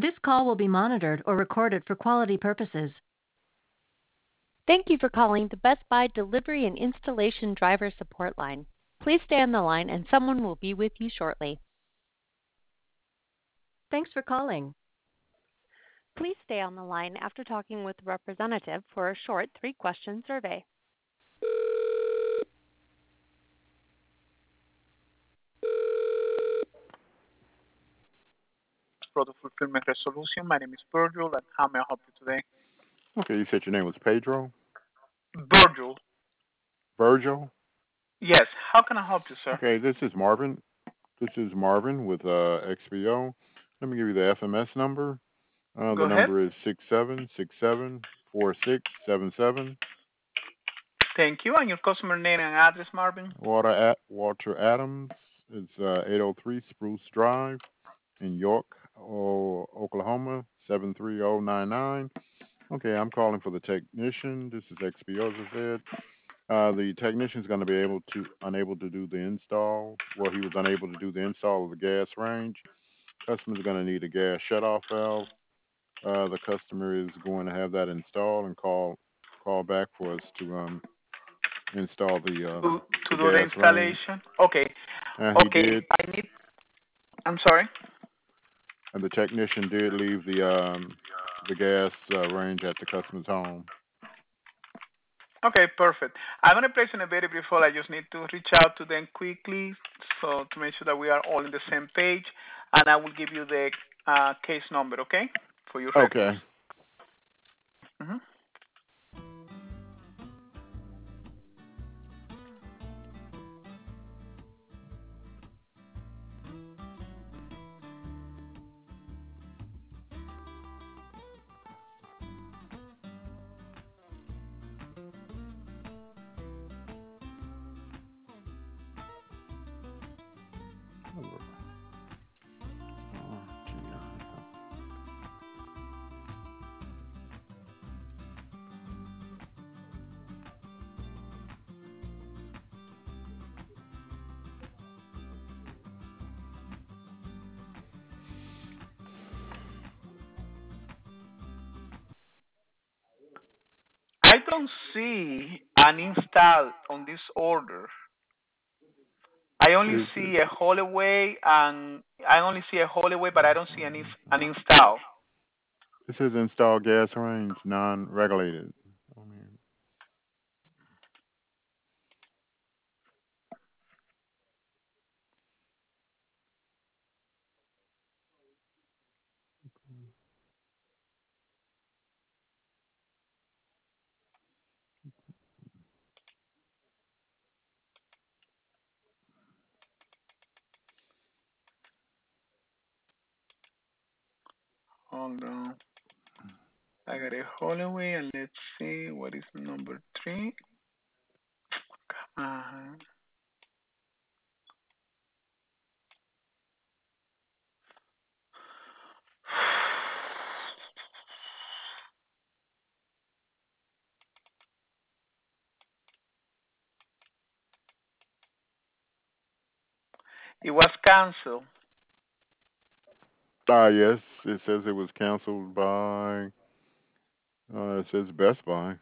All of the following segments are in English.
This call will be monitored or recorded for quality purposes. Thank you for calling the Best Buy Delivery and Installation Driver Support Line. Please stay on the line and someone will be with you shortly. Thanks for calling. Please stay on the line after talking with a representative for a short 3-question survey. Product Fulfillment Resolution. My name is Virgil, and how may I help you today? Okay, you said your name was Pedro? Virgil. Virgil? Yes. How can I help you, sir? Okay, this is Marvin. This is Marvin with XPO. Let me give you the FMS number. Go The ahead. number is 67674677. Thank you. And your customer name and address, Marvin? Walter Adams. It's 803 Spruce Drive in York, Oklahoma, 73099. Okay, I'm calling for the technician. This is XPO, as I said. The technician is going to be unable to do the install. Well, he was unable to do the install of the gas range. Customer is going to need a gas shutoff valve. The customer is going to have that installed and call back for us to install the To do the gas installation? range. Okay. He did. I'm sorry? And the technician did leave the gas range at the customer's home. Okay, perfect. I'm going to place in a very brief hold. I just need to reach out to them quickly so to make sure that we are all on the same page, and I will give you the case number, okay, for your records. Okay. Mm-hmm. I don't see an install on this order. I only see a hallway, but I don't see an install. This is install gas range, non-regulated. Hold on. I got a hallway, and let's see what is number 3. Come on. It was canceled. Yes, it says it was canceled by, it says Best Buy.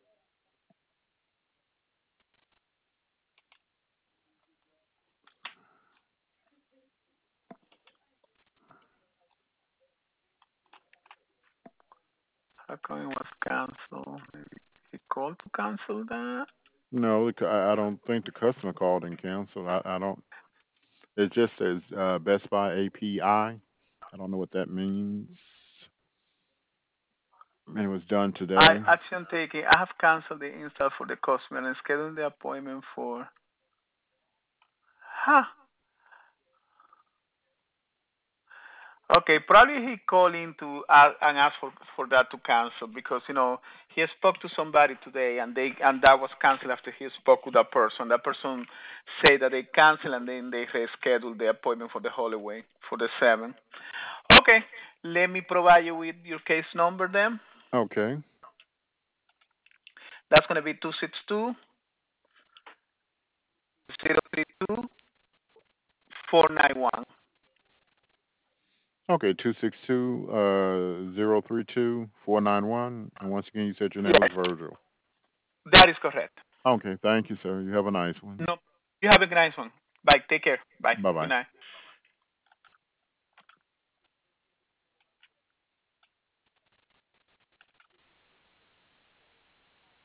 How come it was canceled? Maybe he called to cancel that? No, I don't think the customer called and canceled. I don't. It just says Best Buy API. I don't know what that means. And it was done today. Action taken. I have canceled the install for the customer and scheduled the appointment for. Huh. Okay, probably he called in to and asked for that to cancel because he spoke to somebody today and that was canceled after he spoke with that person. That person said that they canceled and then they rescheduled the appointment for the hallway for the 7th. Okay, let me provide you with your case number then. Okay. That's going to be 262 032 491. Okay, 262-032-491. And once again, you said your name was Yes, Virgil. that is correct. Okay, thank you, sir. You have a nice one. No, you have a nice one. Bye. Take care. Bye. Good Bye-bye. night.